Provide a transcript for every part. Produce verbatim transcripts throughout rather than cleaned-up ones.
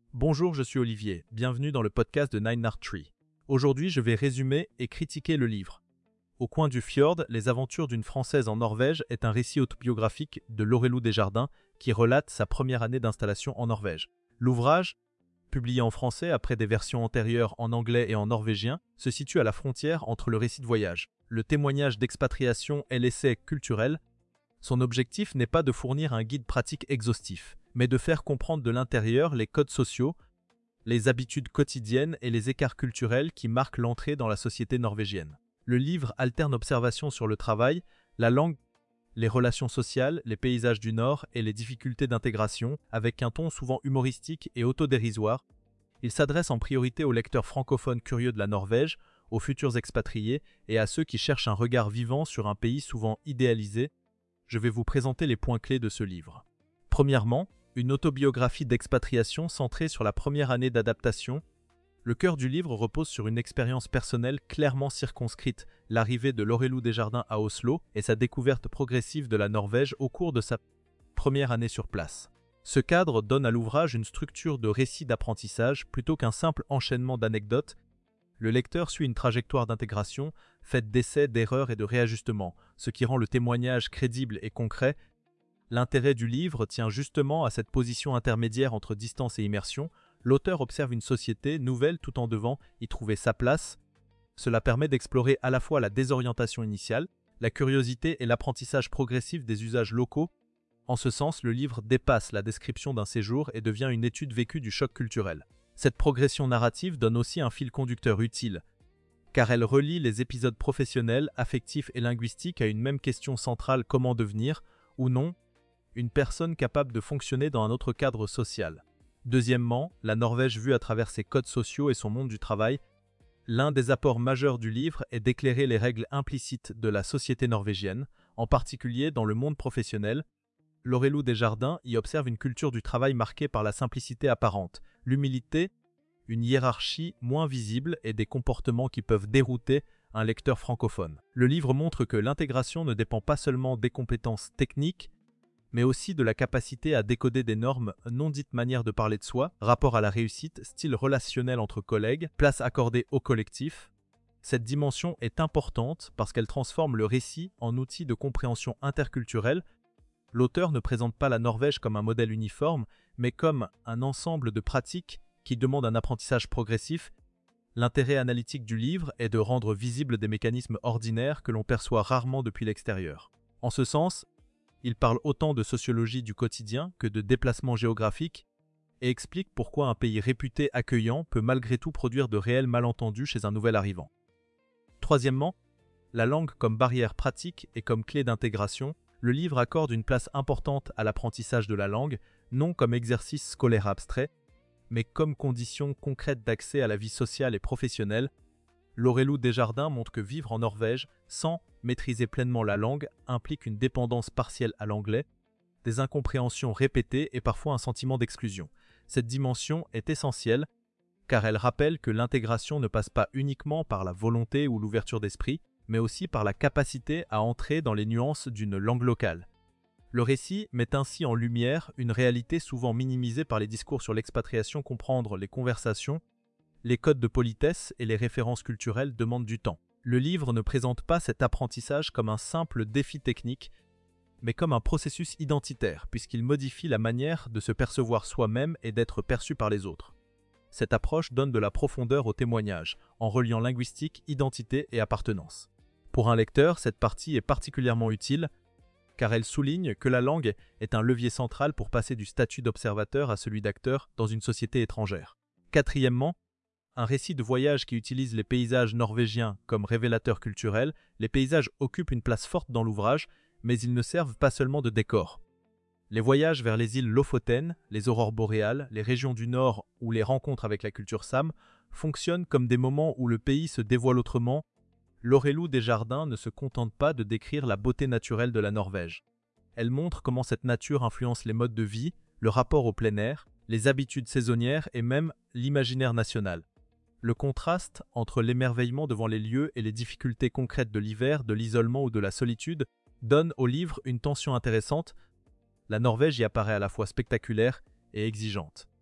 Bonjour, je suis Olivier, bienvenue dans le podcast de Nine Art Tree. Aujourd'hui, je vais résumer et critiquer le livre. Au coin du fjord, les aventures d'une Française en Norvège est un récit autobiographique de Laurelou Desjardins qui relate sa première année d'installation en Norvège. L'ouvrage, publié en français après des versions antérieures en anglais et en norvégien, se situe à la frontière entre le récit de voyage, le témoignage d'expatriation et l'essai culturel. Son objectif n'est pas de fournir un guide pratique exhaustif, mais de faire comprendre de l'intérieur les codes sociaux, les habitudes quotidiennes et les écarts culturels qui marquent l'entrée dans la société norvégienne. Le livre alterne observations sur le travail, la langue, les relations sociales, les paysages du Nord et les difficultés d'intégration, avec un ton souvent humoristique et autodérisoire. Il s'adresse en priorité aux lecteurs francophones curieux de la Norvège, aux futurs expatriés et à ceux qui cherchent un regard vivant sur un pays souvent idéalisé. Je vais vous présenter les points clés de ce livre. Premièrement, une autobiographie d'expatriation centrée sur la première année d'adaptation. Le cœur du livre repose sur une expérience personnelle clairement circonscrite, l'arrivée de Laurelou Desjardins à Oslo et sa découverte progressive de la Norvège au cours de sa première année sur place. Ce cadre donne à l'ouvrage une structure de récit d'apprentissage plutôt qu'un simple enchaînement d'anecdotes. Le lecteur suit une trajectoire d'intégration, faite d'essais, d'erreurs et de réajustements, ce qui rend le témoignage crédible et concret. L'intérêt du livre tient justement à cette position intermédiaire entre distance et immersion. L'auteur observe une société nouvelle tout en devant y trouver sa place. Cela permet d'explorer à la fois la désorientation initiale, la curiosité et l'apprentissage progressif des usages locaux. En ce sens, le livre dépasse la description d'un séjour et devient une étude vécue du choc culturel. Cette progression narrative donne aussi un fil conducteur utile, car elle relie les épisodes professionnels, affectifs et linguistiques à une même question centrale: comment devenir, ou non, une personne capable de fonctionner dans un autre cadre social. Deuxièmement, la Norvège vue à travers ses codes sociaux et son monde du travail. L'un des apports majeurs du livre est d'éclairer les règles implicites de la société norvégienne, en particulier dans le monde professionnel. Laurelou Desjardins y observe une culture du travail marquée par la simplicité apparente, l'humilité, une hiérarchie moins visible et des comportements qui peuvent dérouter un lecteur francophone. Le livre montre que l'intégration ne dépend pas seulement des compétences techniques, mais aussi de la capacité à décoder des normes non dites, manière de parler de soi, rapport à la réussite, style relationnel entre collègues, place accordée au collectif. Cette dimension est importante parce qu'elle transforme le récit en outil de compréhension interculturelle. L'auteur ne présente pas la Norvège comme un modèle uniforme, mais comme un ensemble de pratiques qui demandent un apprentissage progressif. L'intérêt analytique du livre est de rendre visibles des mécanismes ordinaires que l'on perçoit rarement depuis l'extérieur. En ce sens, il parle autant de sociologie du quotidien que de déplacement géographique et explique pourquoi un pays réputé accueillant peut malgré tout produire de réels malentendus chez un nouvel arrivant. Troisièmement, la langue comme barrière pratique et comme clé d'intégration. Le livre accorde une place importante à l'apprentissage de la langue, non comme exercice scolaire abstrait, mais comme condition concrète d'accès à la vie sociale et professionnelle. Laurelou Desjardins montre que vivre en Norvège sans maîtriser pleinement la langue implique une dépendance partielle à l'anglais, des incompréhensions répétées et parfois un sentiment d'exclusion. Cette dimension est essentielle car elle rappelle que l'intégration ne passe pas uniquement par la volonté ou l'ouverture d'esprit, mais aussi par la capacité à entrer dans les nuances d'une langue locale. Le récit met ainsi en lumière une réalité souvent minimisée par les discours sur l'expatriation. Comprendre les conversations, les codes de politesse et les références culturelles demandent du temps. Le livre ne présente pas cet apprentissage comme un simple défi technique, mais comme un processus identitaire, puisqu'il modifie la manière de se percevoir soi-même et d'être perçu par les autres. Cette approche donne de la profondeur au témoignage, en reliant linguistique, identité et appartenance. Pour un lecteur, cette partie est particulièrement utile, car elle souligne que la langue est un levier central pour passer du statut d'observateur à celui d'acteur dans une société étrangère. Quatrièmement, un récit de voyage qui utilise les paysages norvégiens comme révélateur culturel. Les paysages occupent une place forte dans l'ouvrage, mais ils ne servent pas seulement de décor. Les voyages vers les îles Lofoten, les aurores boréales, les régions du Nord ou les rencontres avec la culture Sam fonctionnent comme des moments où le pays se dévoile autrement. Laurelou Desjardins ne se contente pas de décrire la beauté naturelle de la Norvège. Elle montre comment cette nature influence les modes de vie, le rapport au plein air, les habitudes saisonnières et même l'imaginaire national. Le contraste entre l'émerveillement devant les lieux et les difficultés concrètes de l'hiver, de l'isolement ou de la solitude donne au livre une tension intéressante. La Norvège y apparaît à la fois spectaculaire et exigeante.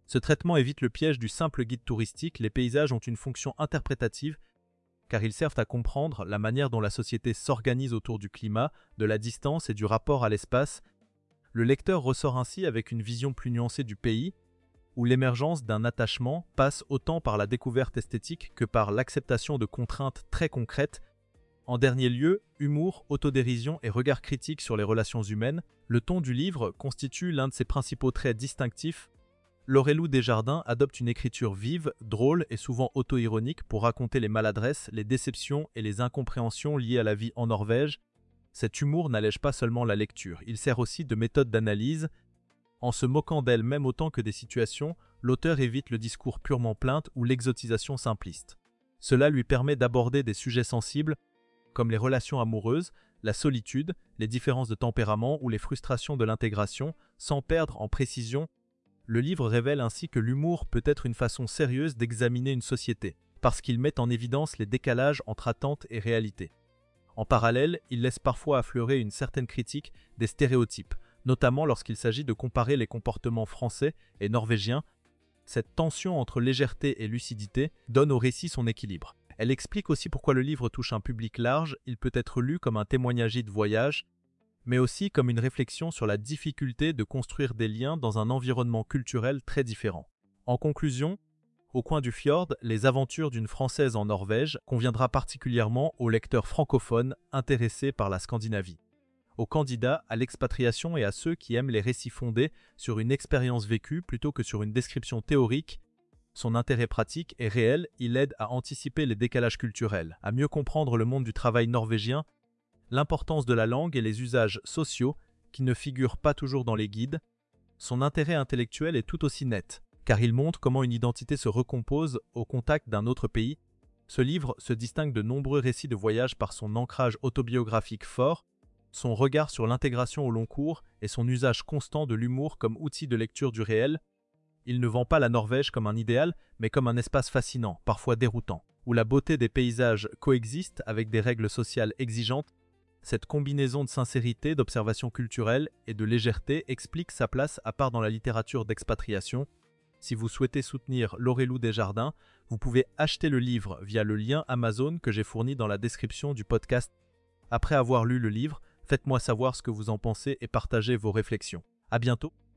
Ce traitement évite le piège du simple guide touristique. Les paysages ont une fonction interprétative car ils servent à comprendre la manière dont la société s'organise autour du climat, de la distance et du rapport à l'espace. Le lecteur ressort ainsi avec une vision plus nuancée du pays, où l'émergence d'un attachement passe autant par la découverte esthétique que par l'acceptation de contraintes très concrètes. En dernier lieu, humour, autodérision et regard critique sur les relations humaines, le ton du livre constitue l'un de ses principaux traits distinctifs. Laurelou Desjardins adopte une écriture vive, drôle et souvent auto-ironique pour raconter les maladresses, les déceptions et les incompréhensions liées à la vie en Norvège. Cet humour n'allège pas seulement la lecture, il sert aussi de méthode d'analyse. En se moquant d'elle même autant que des situations, l'auteur évite le discours purement plainte ou l'exotisation simpliste. Cela lui permet d'aborder des sujets sensibles comme les relations amoureuses, la solitude, les différences de tempérament ou les frustrations de l'intégration, sans perdre en précision. Le livre révèle ainsi que l'humour peut être une façon sérieuse d'examiner une société, parce qu'il met en évidence les décalages entre attentes et réalité. En parallèle, il laisse parfois affleurer une certaine critique des stéréotypes, notamment lorsqu'il s'agit de comparer les comportements français et norvégiens. Cette tension entre légèreté et lucidité donne au récit son équilibre. Elle explique aussi pourquoi le livre touche un public large. Il peut être lu comme un témoignage de voyage, mais aussi comme une réflexion sur la difficulté de construire des liens dans un environnement culturel très différent. En conclusion, Au coin du fjord, les aventures d'une Française en Norvège conviendra particulièrement aux lecteurs francophones intéressés par la Scandinavie, aux candidats à l'expatriation et à ceux qui aiment les récits fondés sur une expérience vécue plutôt que sur une description théorique. Son intérêt pratique est réel, il aide à anticiper les décalages culturels, à mieux comprendre le monde du travail norvégien, l'importance de la langue et les usages sociaux qui ne figurent pas toujours dans les guides. Son intérêt intellectuel est tout aussi net, car il montre comment une identité se recompose au contact d'un autre pays. Ce livre se distingue de nombreux récits de voyage par son ancrage autobiographique fort, son regard sur l'intégration au long cours et son usage constant de l'humour comme outil de lecture du réel. Il ne vend pas la Norvège comme un idéal, mais comme un espace fascinant, parfois déroutant, où la beauté des paysages coexiste avec des règles sociales exigeantes. Cette combinaison de sincérité, d'observation culturelle et de légèreté explique sa place à part dans la littérature d'expatriation. Si vous souhaitez soutenir Laurelou Desjardins, vous pouvez acheter le livre via le lien Amazon que j'ai fourni dans la description du podcast. Après avoir lu le livre, faites-moi savoir ce que vous en pensez et partagez vos réflexions. À bientôt!